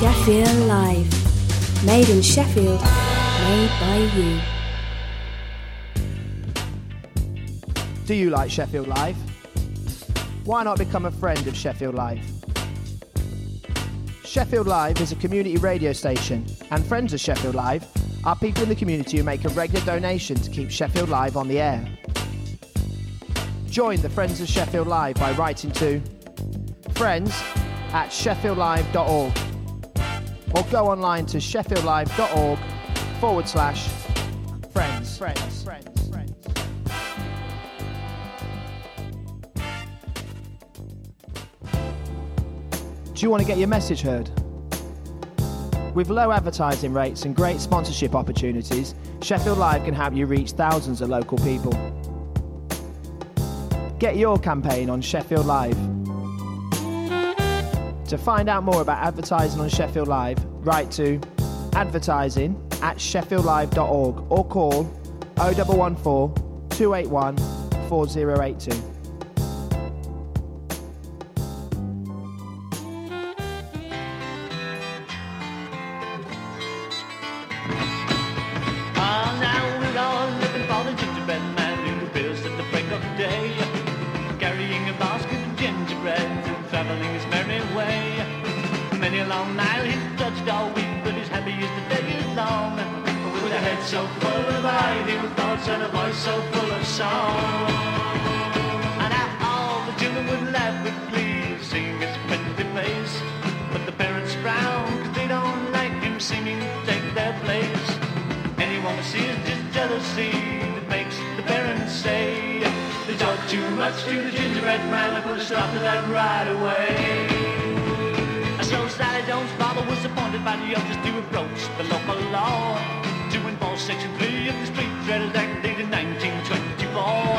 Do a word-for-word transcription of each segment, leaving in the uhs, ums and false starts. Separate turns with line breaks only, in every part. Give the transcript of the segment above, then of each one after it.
Sheffield Live. Made in Sheffield, made by you.
Do you like Sheffield Live? Why not become a friend of Sheffield Live? Sheffield Live is a community radio station, and friends of Sheffield Live are people in the community who make a regular donation to keep Sheffield Live on the air. Join the Friends of Sheffield Live by writing to friends at sheffieldlive dot org or go online to sheffieldlive.org forward slash friends. Friends. Friends. Friends. Do you want to get your message heard? With low advertising rates and great sponsorship opportunities, Sheffield Live can help you reach thousands of local people. Get your campaign on Sheffield Live. To find out more about advertising on Sheffield Live, write to advertising at sheffieldlive dot org or call oh one one four, two eight one, four oh eight two.
So full of ideal thoughts and a voice so full of song. And how all the children would laugh with glee, seeing his friendly face. But the parents frown, cause they don't like him seeming to take their place. Anyone who sees just jealousy that makes the parents say they talk too much to the gingerbread man and put a stop to that right away. So Sally Jones' father was appointed by the elders to approach the local law to enforce Section three of the Street Traders Act dated nineteen twenty-four.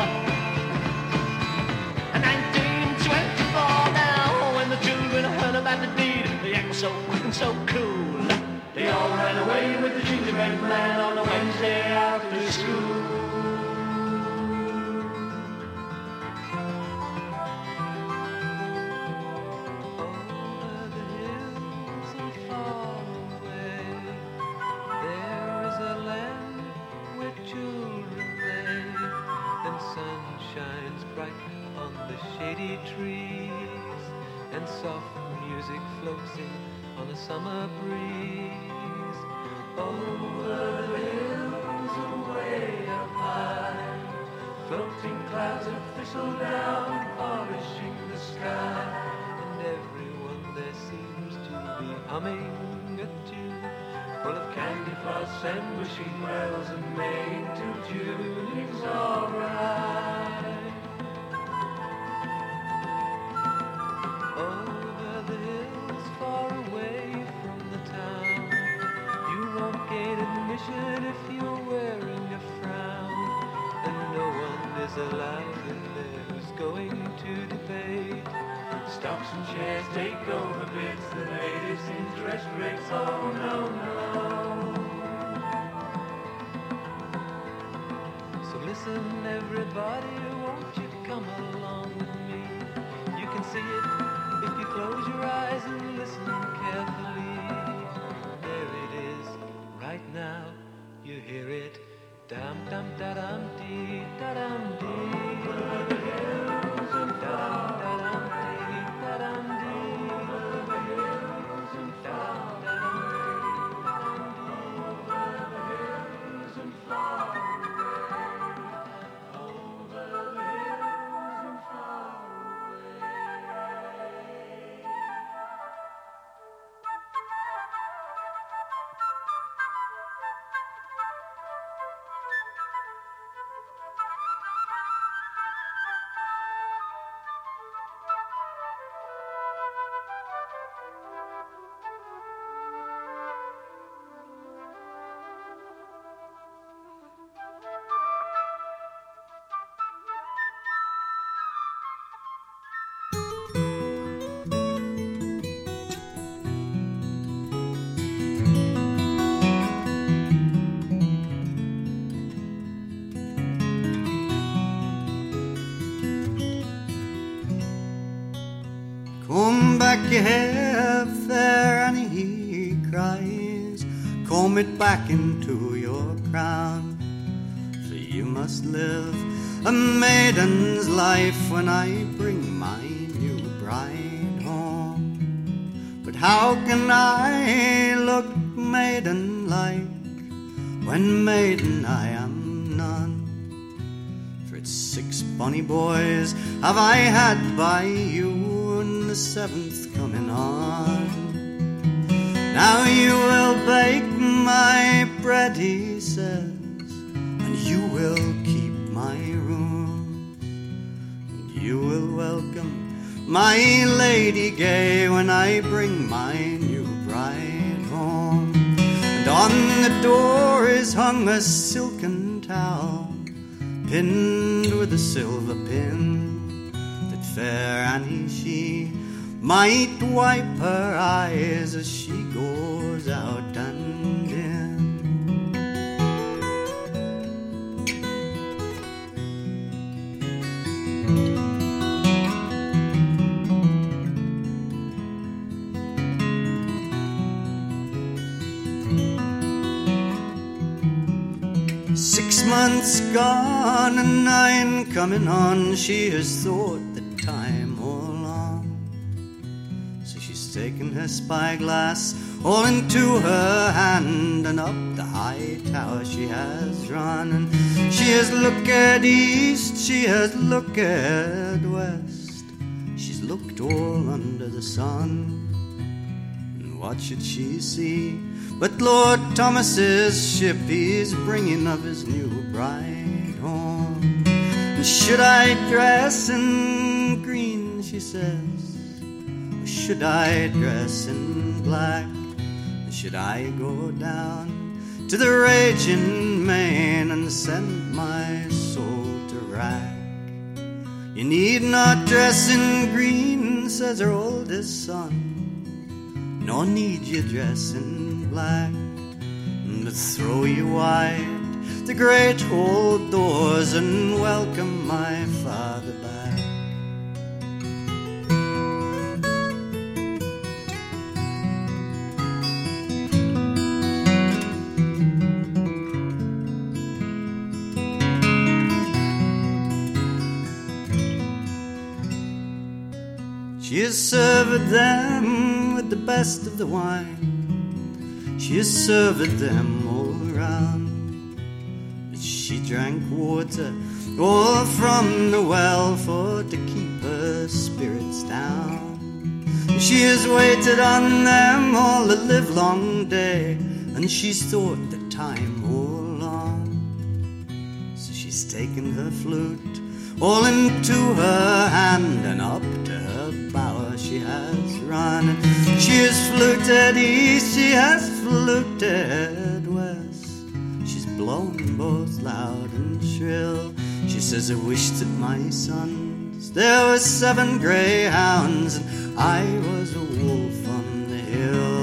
nineteen twenty-four now, when the children heard about the deed, the act was so quick and so cool. They all ran away with the gingerbread man on a Wednesday after school.
Trees and soft music floats in on a summer breeze. Over the hills and way up high, floating clouds of thistle down, polishing the sky. And everyone there seems to be humming a tune full of candy floss and wishing wells and May to June is alright. Over the hills, far away from the town, you won't gain admission if you're wearing a frown. And no one is alive in there who's going to debate. Stocks and shares take over bids, the latest interest rates, oh no, no. So listen everybody, won't you come along with me? You can see it if you close your eyes and listen carefully. There it is, right now, you hear it. Dum dum da dum dee, da dum dee. Over the hills and far, da dum dee, da dum dee. Over the hills and far, da dum dee, over the hills and far away. Over the hills and far away.
Come back, you have fair Annie here. comb it back into your crown. For you must live a maiden's life when I bring my new bride home. But how can I look maiden-like when maiden I am none? For it's six bonny boys have I had by you, and the seventh coming on. Now you will bake my bread, he says, and you will keep my room, and you will welcome my lady gay when I bring my new bride home. And on the door is hung a silken towel, pinned with a silver pin, that fair Annie she might wipe her eyes as she goes out and in. Six months gone and nine coming on, she has thought the time all long. So she's taken her spyglass all into her hand, and up the high tower she has run. And she has looked east, she has looked west, she's looked all under the sun. And what should she see but Lord Thomas's ship? He's bringing of his new bride home. And should I dress in green, she says, or should I dress in black? Should I go down to the raging main and send my soul to wrack? You need not dress in green, says her oldest son, nor need you dress in black, but throw you wide the great old doors and welcome my father back. She has served them with the best of the wine, she has served them all around, but she drank water all from the well for to keep her spirits down. She has waited on them all the livelong day, and she's thought the time all long. So she's taken her flute all into her hand, and up to her bower she has run. And she has fluted east, she has fluted west, she's blown both loud and shrill. She says, I wish that my sons, there were seven greyhounds, and I was a wolf on the hill.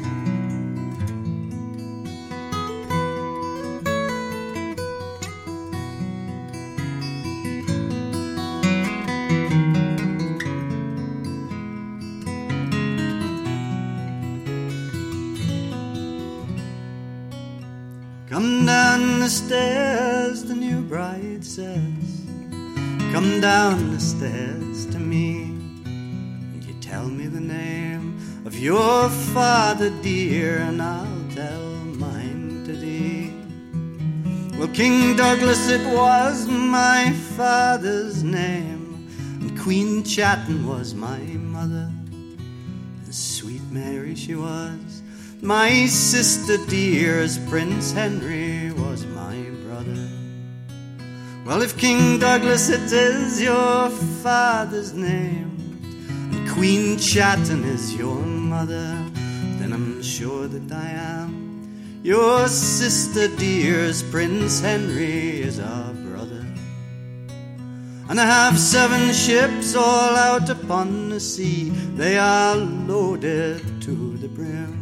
Come down the stairs, the new bride says, come down the stairs to me, and you tell me the name of your father dear, and I'll tell mine to thee. Well, King Douglas it was my father's name, and Queen Chatten was my mother, and sweet Mary she was my sister dear, as Prince Henry was my brother. Well, if King Douglas it is your father's name, and Queen Chatten is your mother, then I'm sure that I am your sister dear, as Prince Henry is our brother. And I have seven ships all out upon the sea, they are loaded to the brim.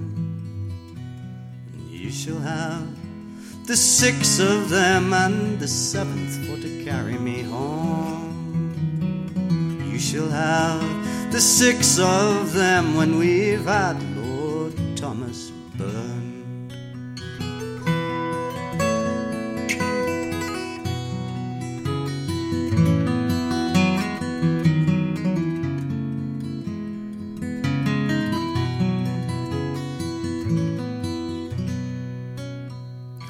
You shall have the six of them, and the seventh for to carry me home. You shall have the six of them when we've had Lord Thomas burned.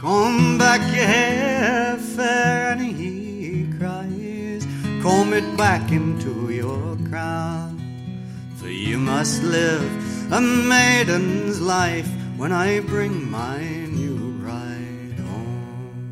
Comb back your hair, fair Annie, he cries. Comb it back into your crown. For you must live a maiden's life when I bring my new bride home.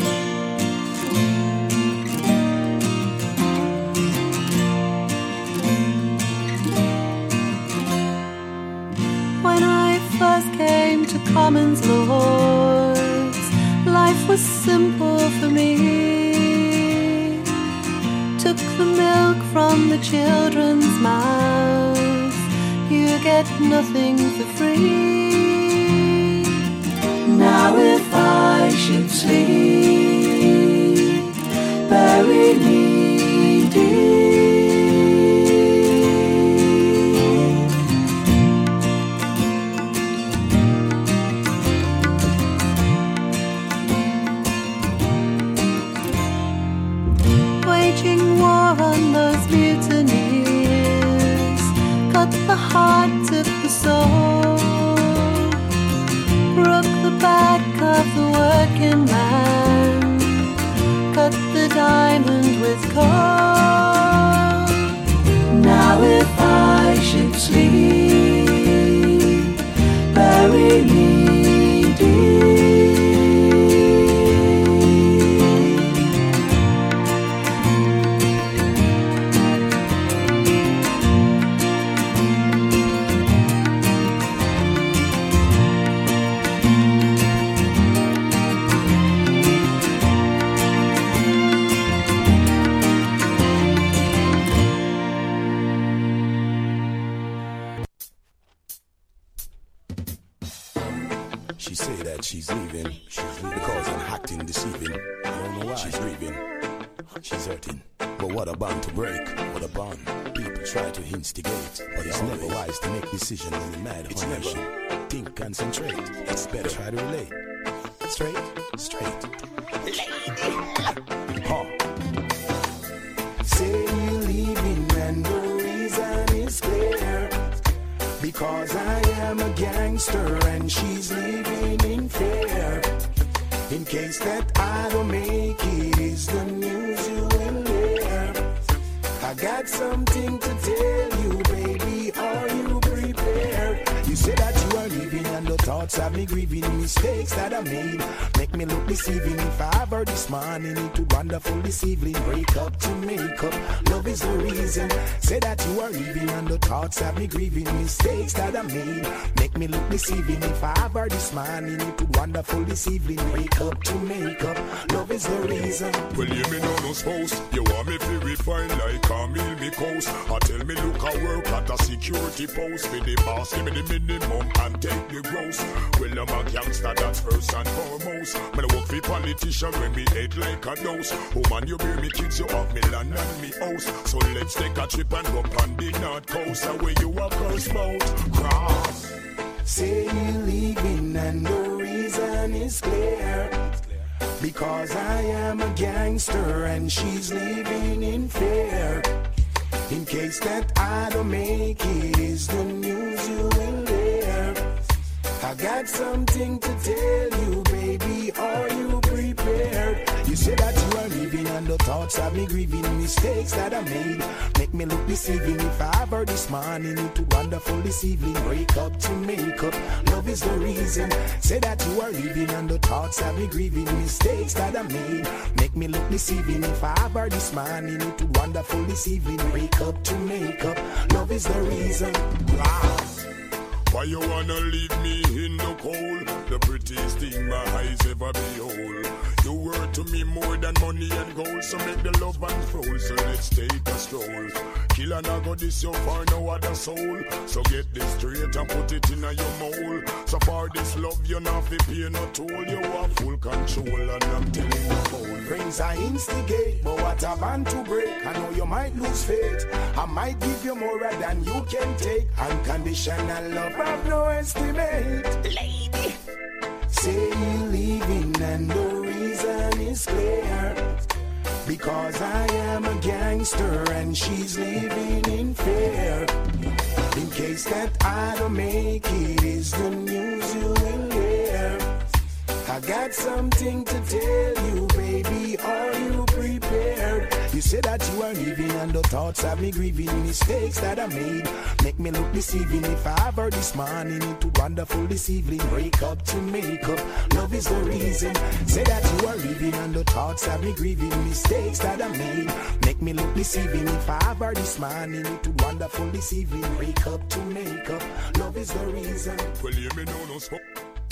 When I first came to Commons Lords, life was simple for me. Took the milk from the children's mouths, you get nothing for free. Now if I should sleep, bury me deep. Waging war on those mutineers cut the heart of the soul, broke the back of the working man, cut the diamond with coal. Now if I should sleep, bury me deep.
She's leaving, she's leaving because I'm acting deceiving. I don't know why she's grieving, she's hurting. But what a bond to break, what a bond. People try to instigate, but it's never wise to make decisions when you're mad. It's never think, concentrate. It's better try to relate. Straight, straight. Lady, huh. Say you're leaving and the reason is clear. Because I am a gangster and she's living in fear. In case that I don't make it, is the news you will hear. I got something to tell you, baby, are you prepared? You say that you are leaving and the thoughts have me grieving. Mistakes that I made make me look deceiving. If I ever this morning, it would wonderful this evening. Break up to make up, love is the reason. Say that you are leaving and the thoughts have me grieving. Mistakes that I made make me look deceiving. If I ever this morning, it would wonderful this evening. Break up to make up, love is the reason.
Well, you me know no spouse. You want me to refine like Camille me coast. I tell me look I work at a security post. For the boss, give me the minimum and take the gross. Well, I'm a gangster, that's first and foremost. When I work for politician, when me hate like a dose. Woman, you bear me kids, you have me land and me house. So let's take a trip and go on the north coast. Where you a curse boat, cross.
Say you're leaving and the reason is clear. Because I am a gangster and she's living in fear. In case that I don't make it, is the news you will hear. I got something to tell you, baby, are you prepared? You say that you are leaving and the thoughts have me grieving. Mistakes that I made make me look deceiving. If I ever this morning, it would wonderful this evening. Break up to make up, love is the reason. Say that you are leaving and the thoughts have me grieving. Mistakes that I made make me look deceiving. If I ever this morning, it would wonderful this evening. Break up to make up, love is the reason. Wow.
Why you wanna leave me in the cold? The prettiest thing my eyes ever behold. You were to me more than money and gold. So make the love unfold, so let's take a stroll. Kill and I got this so far, no other soul. So get this straight and put it in your mold. So far this love, you're not fi pay no toll. You have full control and I'm telling you cold.
Friends I instigate, but what a band to break. I know you might lose faith. I might give you more than you can take. Unconditional love, have no estimate. Lady, say you're leaving and the reason is clear. Because I am a gangster and she's living in fear. In case that I don't make it, is the news you will hear. I got something to tell you, baby. Are you prepared? You say that you are leaving and the thoughts have me grieving. Mistakes that I made make me look deceiving. If I ever this morning into wonderful this evening, break up to make up, love is the reason. Say that you are leaving and the thoughts have me grieving. Mistakes that I made make me look deceiving. If I ever this morning into wonderful this evening, break up to make up, love is the reason.
Well, you me know no smoke.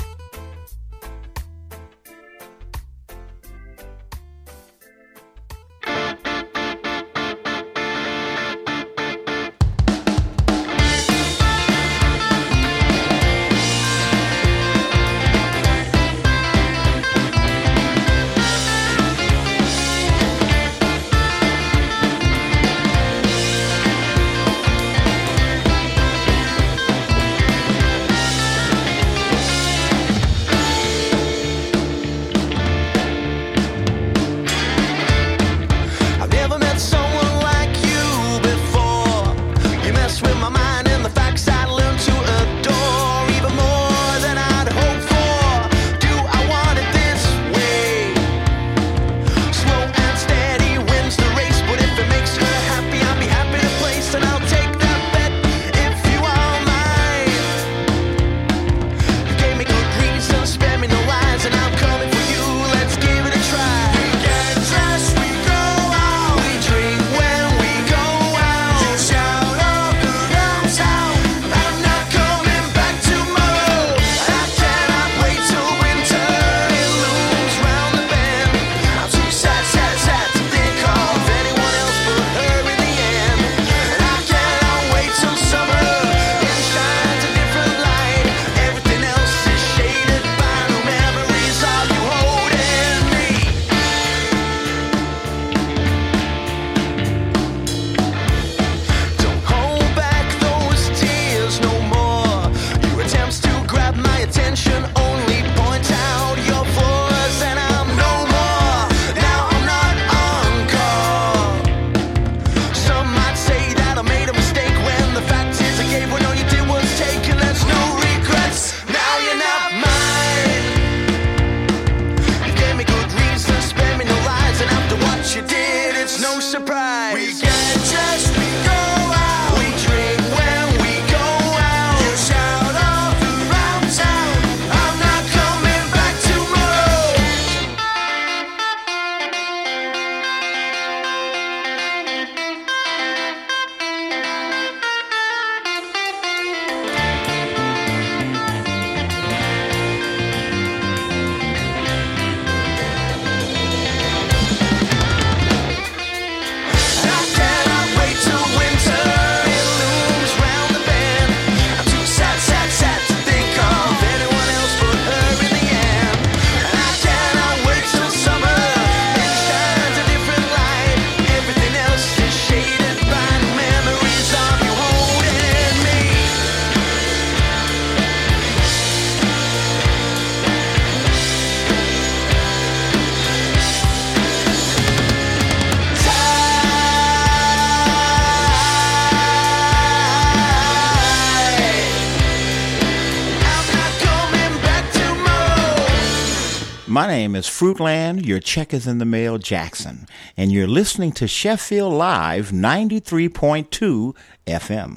My name is Fruitland, your check is in the mail, Jackson, and you're listening to Sheffield Live ninety-three point two F M.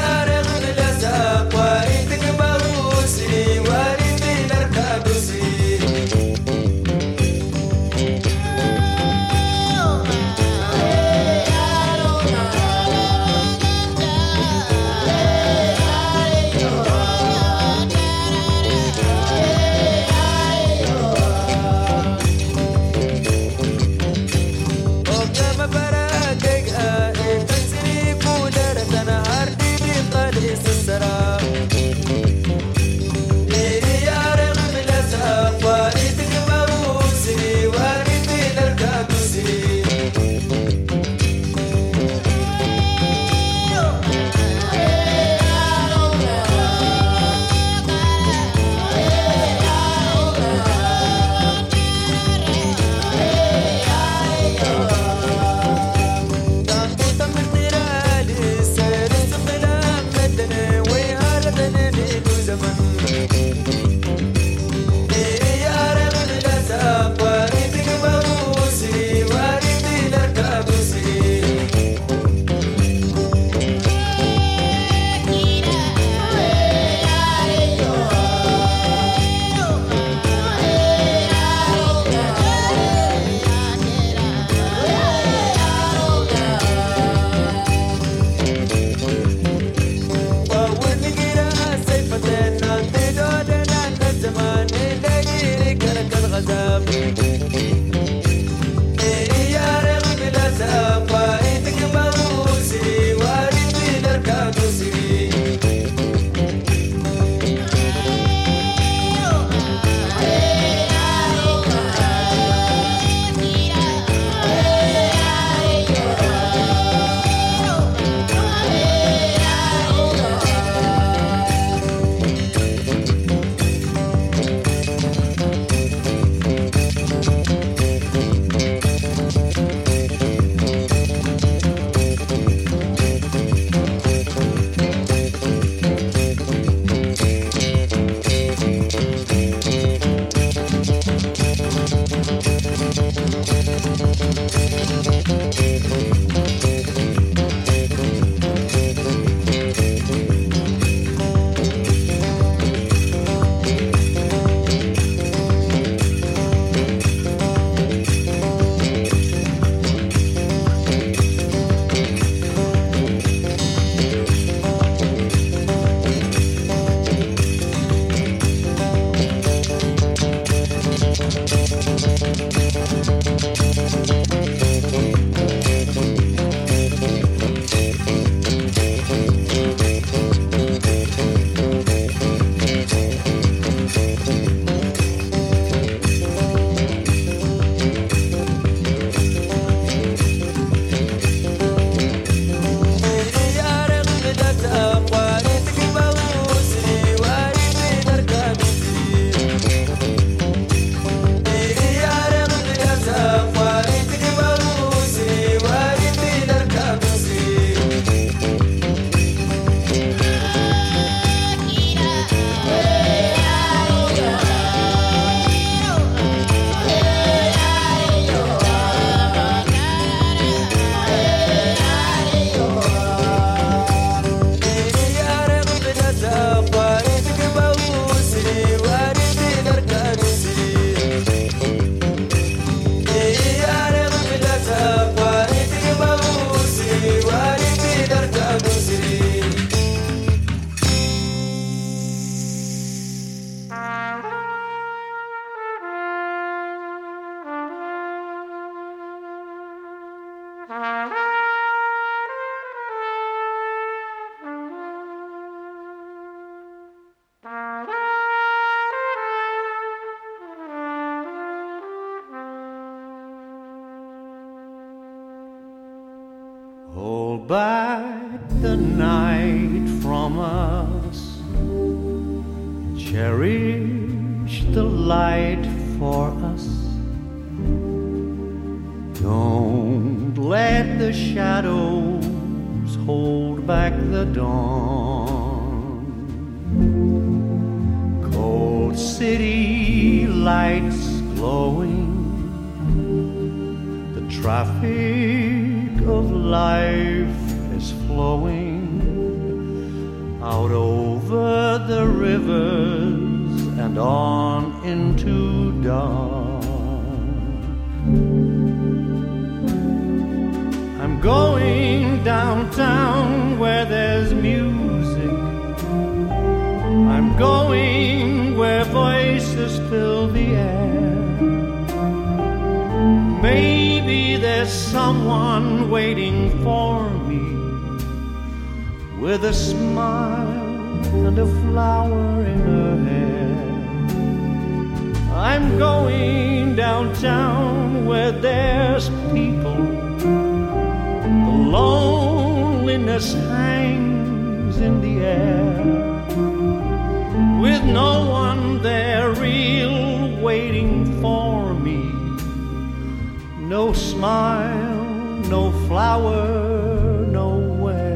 See
back the night from us. Cherish the light for us. Don't let the shadows hold back the dawn. Cold city lights glowing, the traffic of life is flowing out over the rivers and on into dawn. I'm going downtown where there's music. I'm going where voices fill the air. Maybe there's someone waiting for me with a smile and a flower in her hair. I'm going downtown where there's people. The loneliness hangs in the air, with no one there real waiting for me. No smile, no flower, nowhere.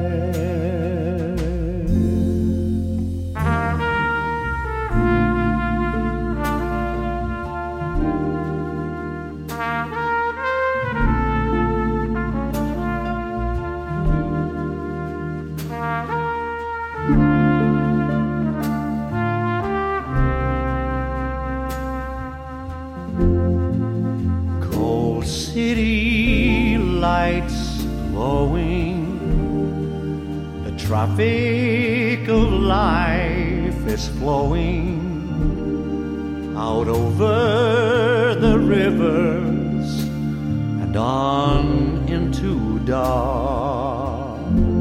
City lights glowing, the traffic of life is flowing out over the rivers and on into dark.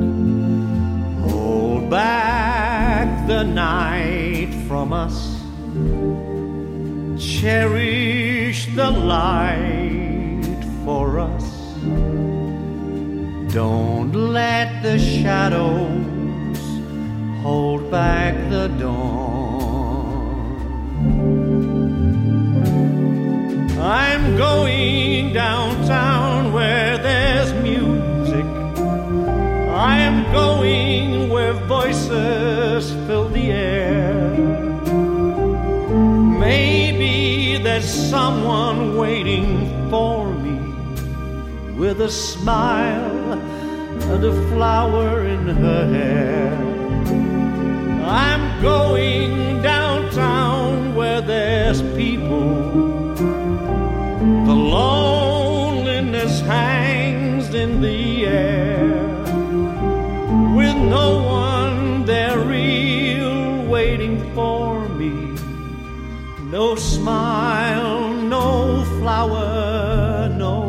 Hold back the night from us, cherish the light for us. Don't let the shadows hold back the dawn. I'm going downtown where there's music. I'm going where voices fill the air. Maybe there's someone waiting for me with a smile and a flower in her hair. I'm going downtown where there's people. The loneliness hangs in the air, with no one there real waiting for me. No smile, no flower, nowhere.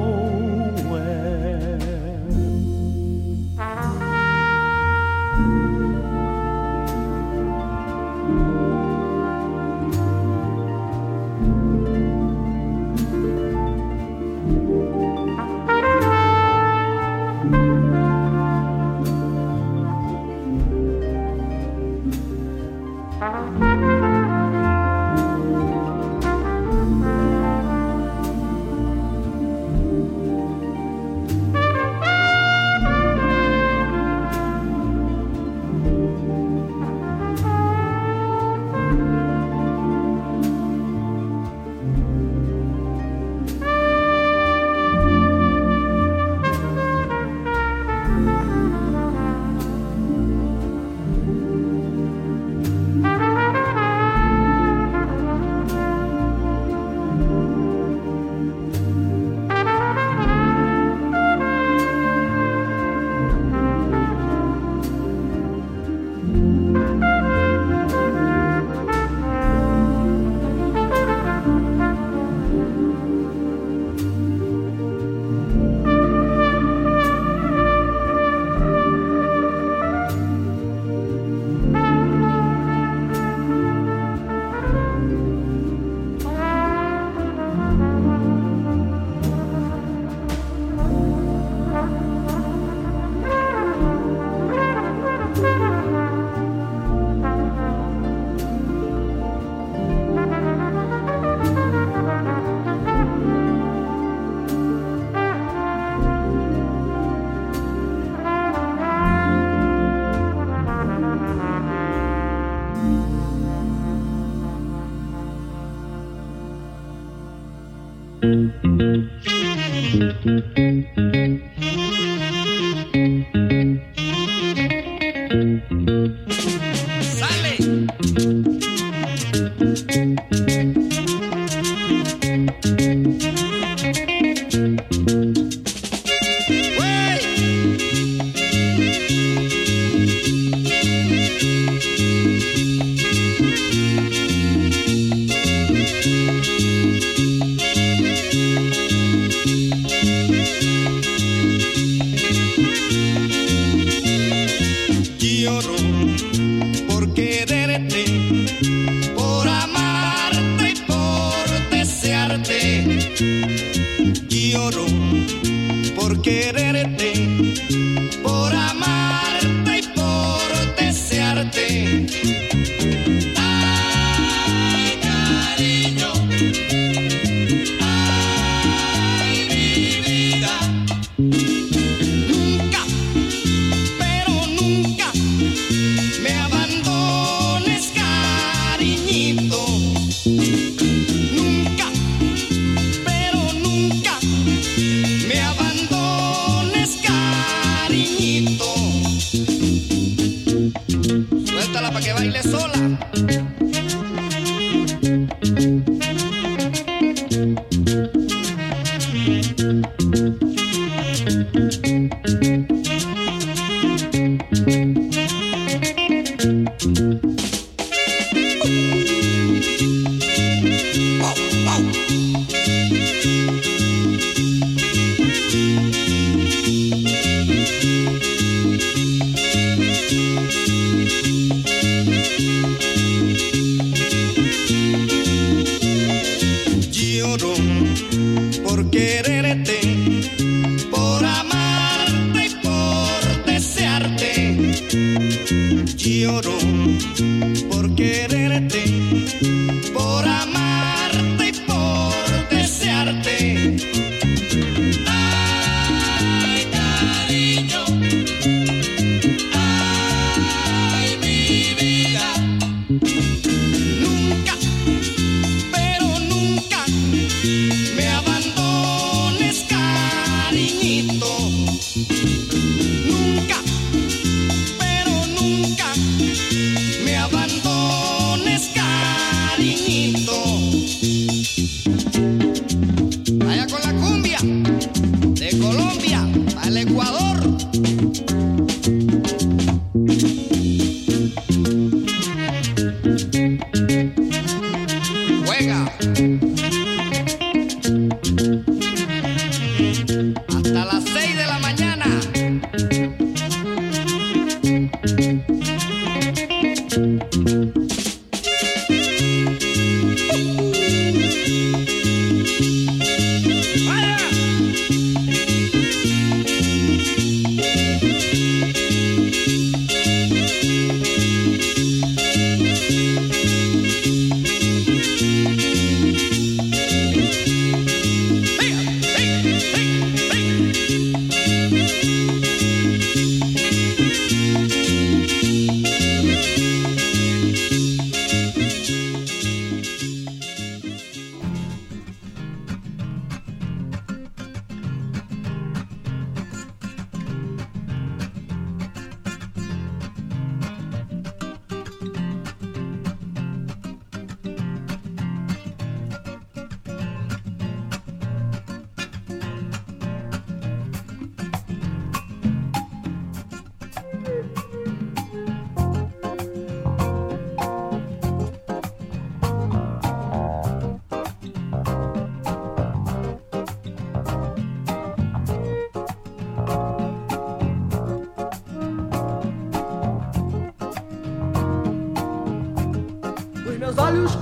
Olhos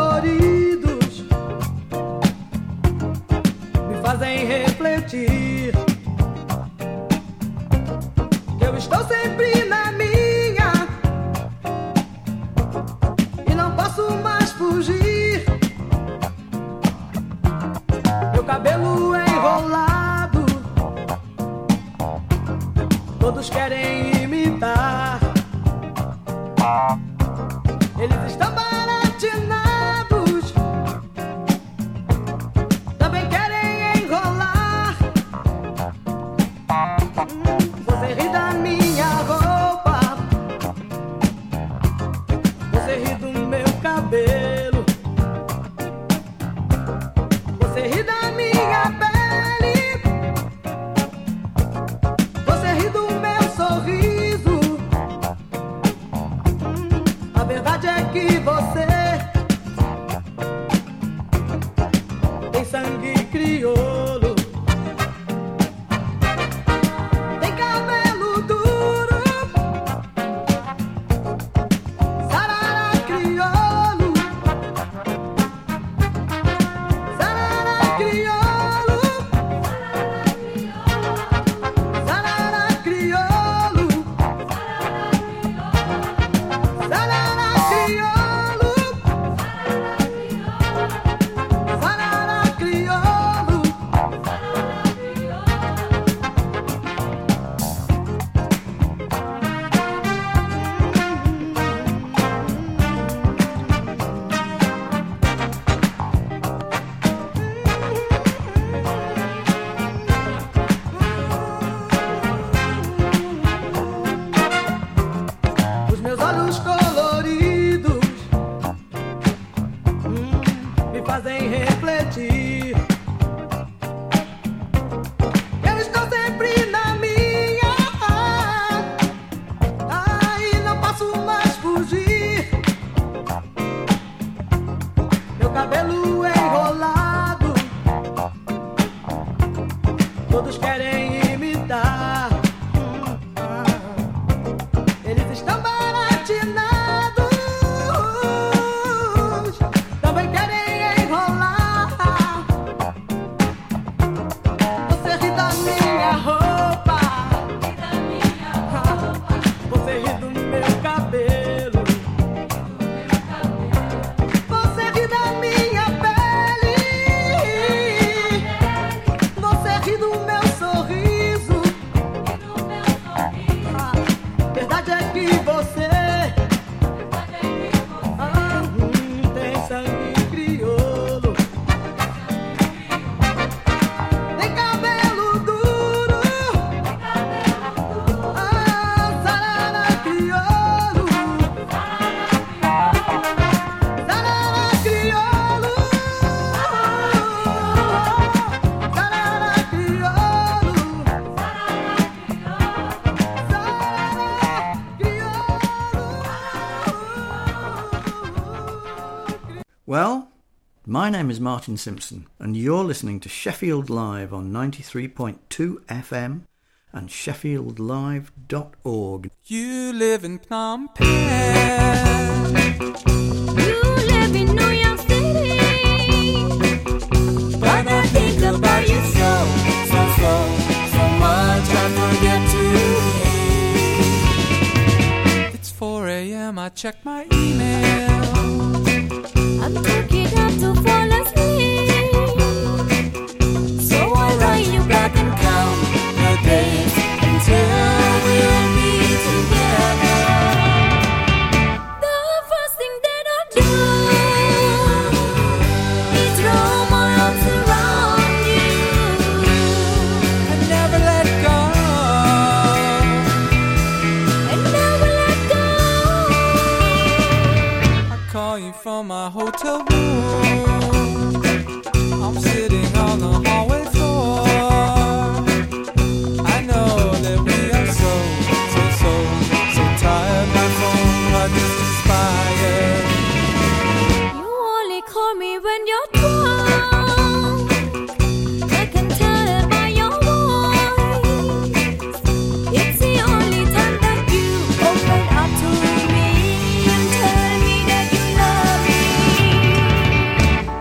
coloridos me fazem refletir que eu estou sempre na minha e não posso mais fugir. Meu cabelo é enrolado, todos querem imitar. Eles estão baratinados, também querem enrolar. Você ri da minha roupa, você ri do meu cabelo, você ri da minha pele, você ri do meu sorriso. A verdade é que você tem sangue crioulo, tem cabelo duro, sarará crioulo, sarará crioulo, sarará crioulo, sarará crioulo, sarará crioulo. Os meus olhos coloridos hum, me fazem refletir. Eu estou sempre na minha, ah, e não posso mais fugir. Meu cabelo enrolado, todos querem imitar. Eles estão baratinados, também querem enrolar. Você ri da minha roupa, você ri do meu cabelo, você ri da minha pele, você ri do meu sorriso. Verdade é que você ah, hum, tem sangue crioulo, tem cabelo duro, ah, sarará crioulo, sarará crioulo, sarará crioulo.
Well, my name is Martin Simpson, and you're listening to Sheffield Live on ninety-three point two F M and sheffield live dot org.
You live in Phnom Penh.
You live in New York City,
But I think about you so, so, so, so much I forget to eat. It's four a.m. I check my email.
I took it up to fall asleep,
So I write you back and count the days until we'll be together.
the first thing that I do is throw my arms around you.
And never let go.
And never let go.
I call you from my hotel room. I'm sitting on the hallway floor. I know that we are so, so, so, so tired. My phone heart is inspired.
You only call me when you're drunk. I can tell it by your voice. It's the only time that you open up to me and tell me that you love me.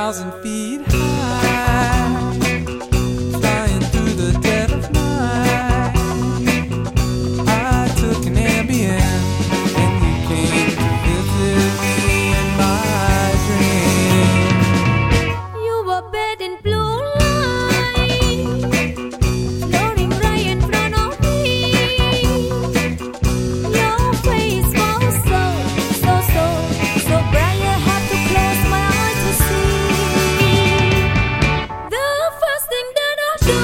thousand feet high, flying through the dead of night. I took an Ambien, and you came to visit me in my dream.
You were bathed in blue light, floating right in front of me. Your face was so, so, so, so bright I had to close my eyes to see. The first thing that I do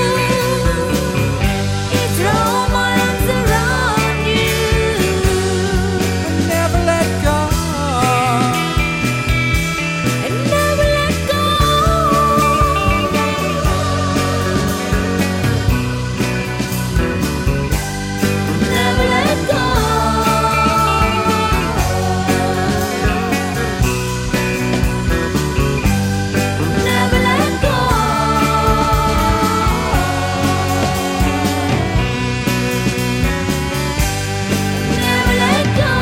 is throw my arms around you.
Never let go.
And never let go. Never let go. Never let go. Never let go.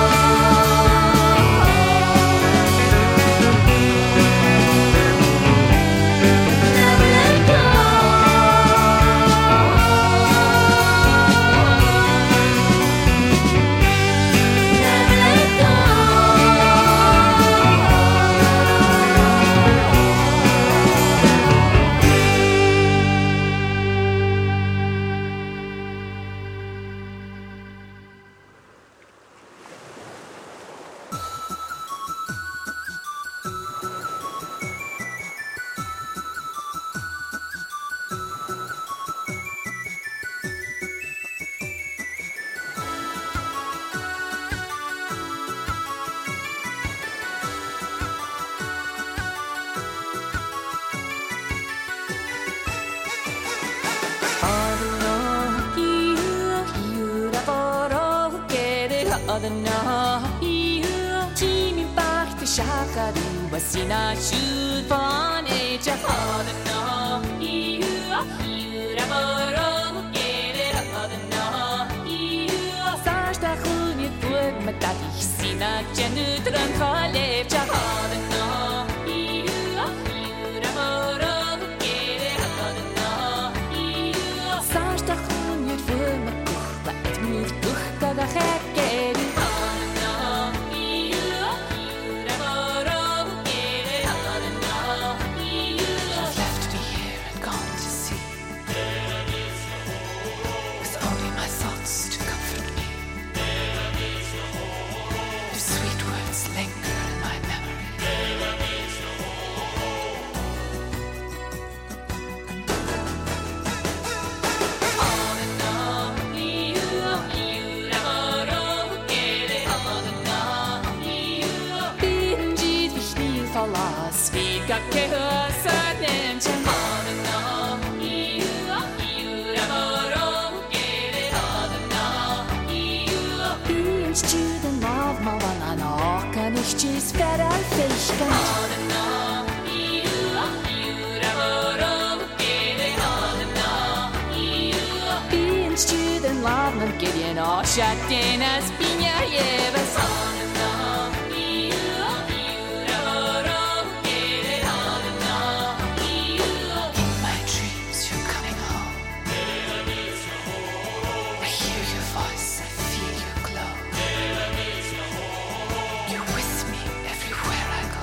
Never let go. Never let go.
Left me here and gone to sea, with only my thoughts to comfort me. Your sweet words linger in my memory. Bindid mich nie verlass, wie gacke hösenen tjen. Bindid den lav mavan akan ichtis feral feishkan. Bindid den lav nam gedjen ashatten as pinya yevas. In my dreams you're coming home. I hear your voice, I feel your glow. You're with me everywhere I go.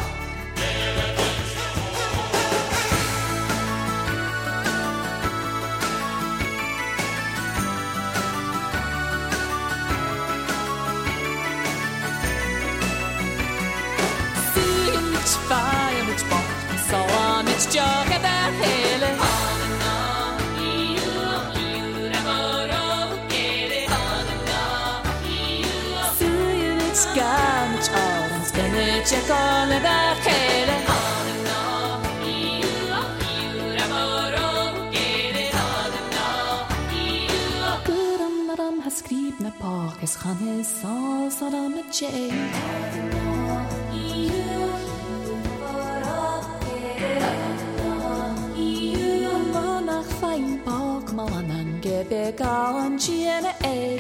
Check all of that hele. Guram naram has skrib na park es khan es sa saram che. Manach fein park malanan gebe gaun chiene e.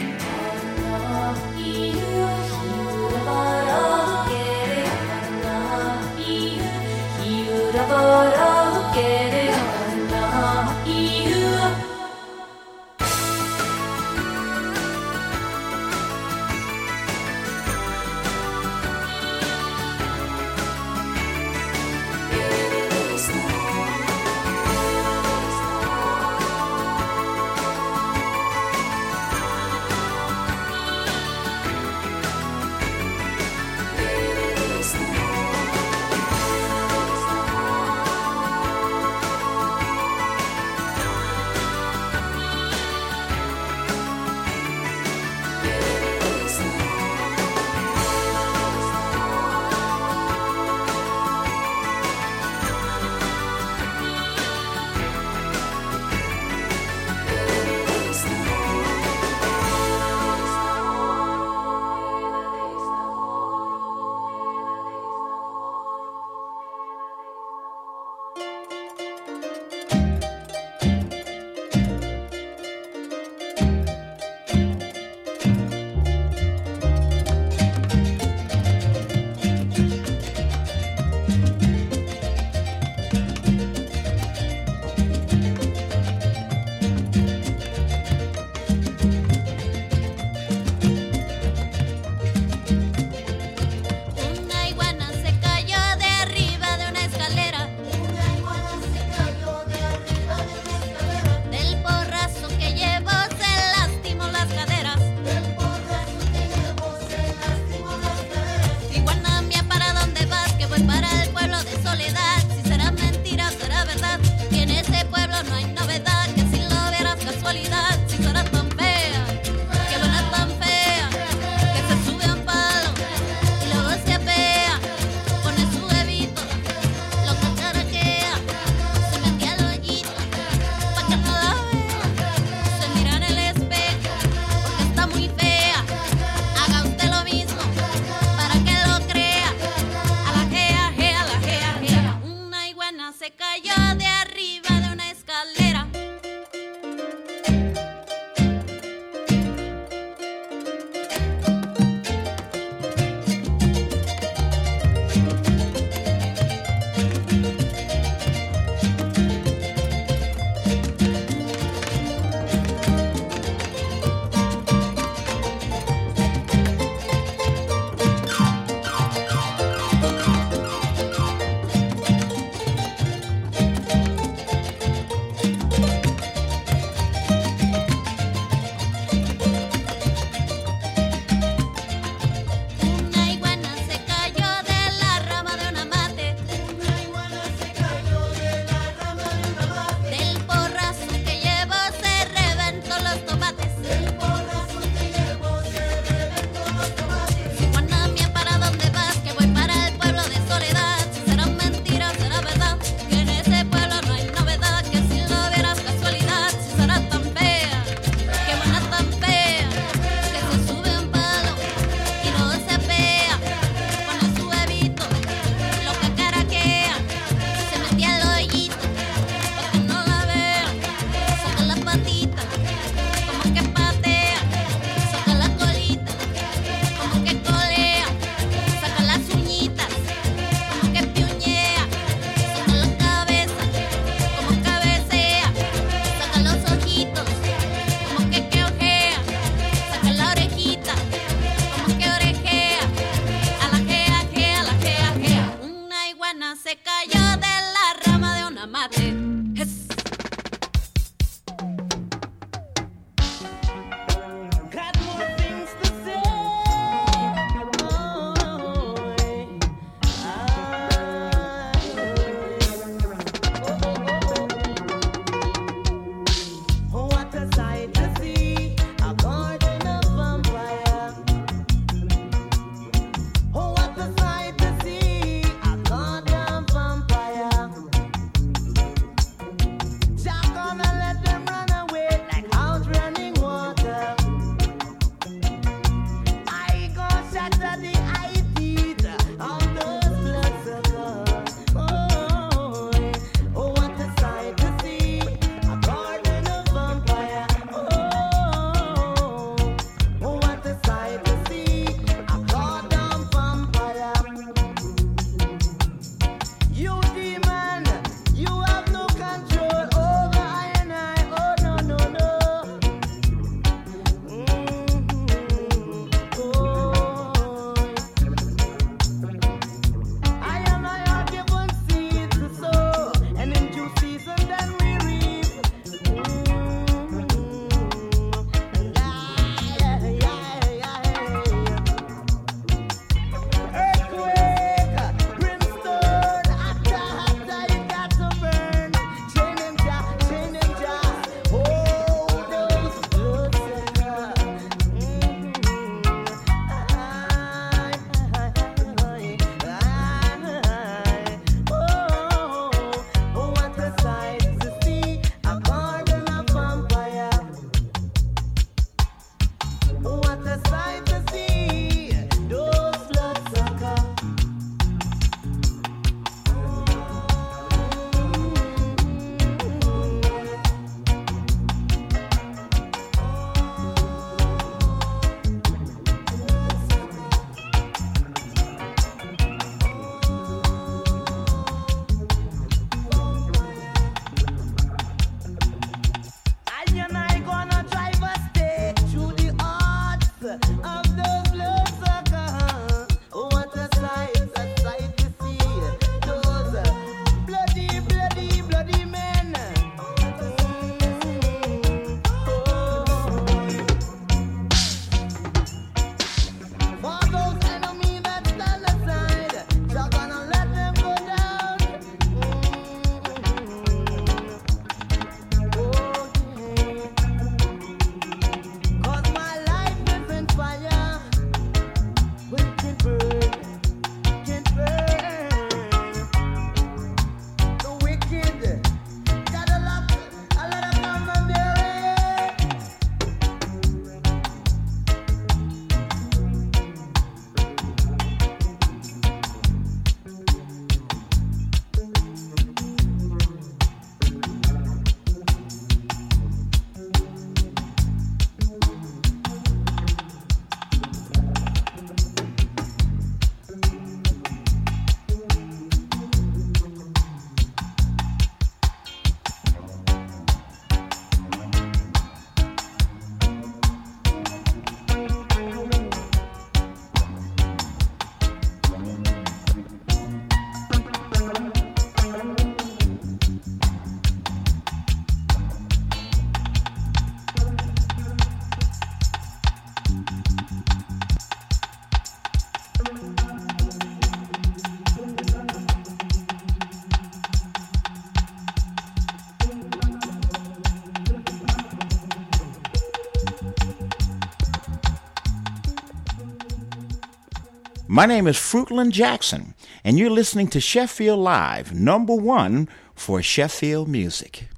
My name is Fruitland Jackson, and you're listening to Sheffield Live, number one for Sheffield music.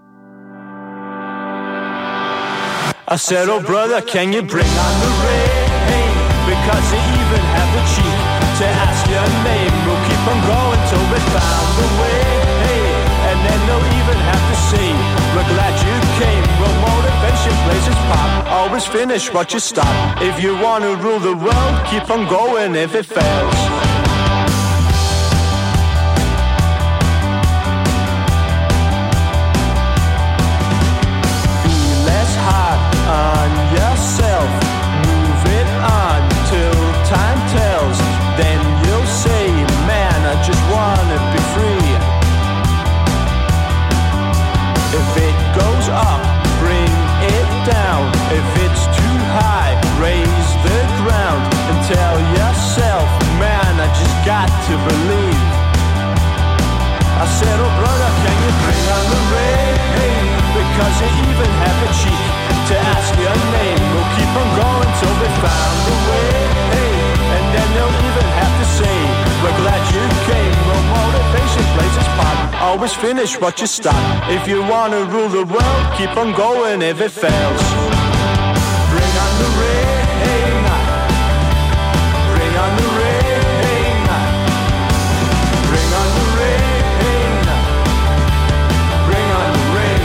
I said, oh brother, can you bring on the rain? Because they even have the cheek to ask your name. We'll keep on going till we found the way. And then they'll even have to say, we're glad you came. Well, motivation plays its part. Always finish what you start. If you want to rule the world, keep on going if it fails. On yourself, move it on till time tells. Then you'll say, man, I just wanna be free. If it goes up, bring it down. If it's too high, raise the ground. And tell yourself, man, I just got to believe. I said, oh brother, can you bring on the rain? Because you even have a cheek to ask your name. We'll keep on going till we found the way. And then they'll even have to say, we're glad you came. Well, motivation plays its part. Always finish what you start. If you want to rule the world, keep on going if it fails. Bring on the rain. Bring on the rain. Bring on the rain. Bring on the rain.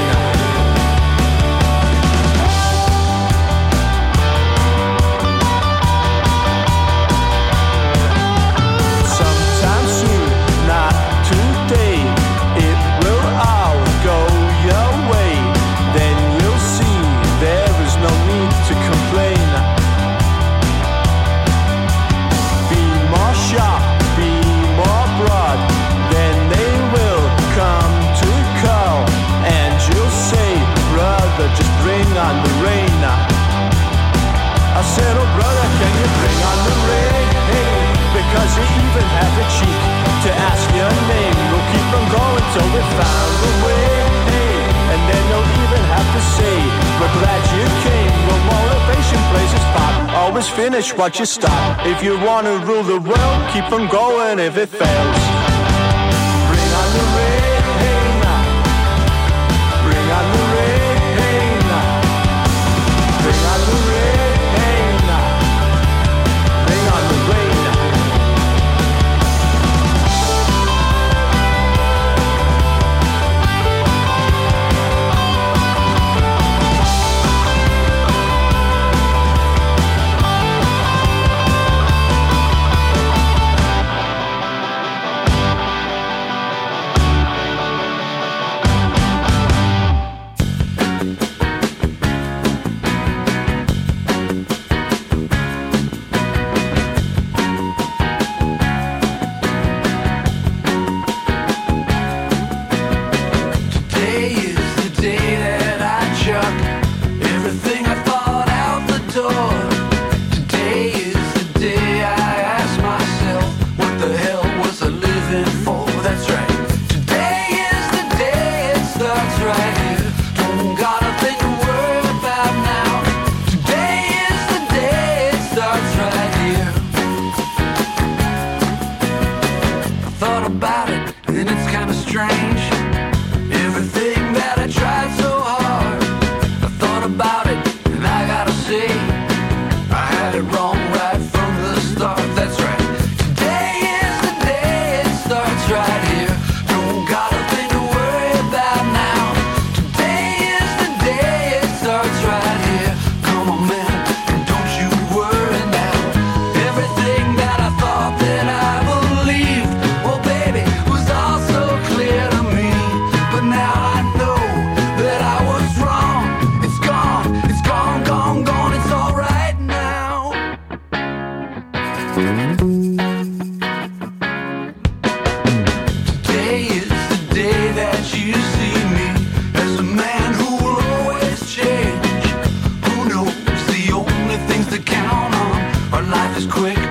On the rain. I said, oh brother, can you bring on the rain? Because you even have the cheek to ask your name. We'll keep on going till we found the way. And then you'll even have to say, we're glad you came. Well, motivation plays its part. Always finish what you start. If you want to rule the world, keep on going if it fails. Bring on the rain. Bring on the rain. Bring on the rain. Bring on the rain.
Count on quick.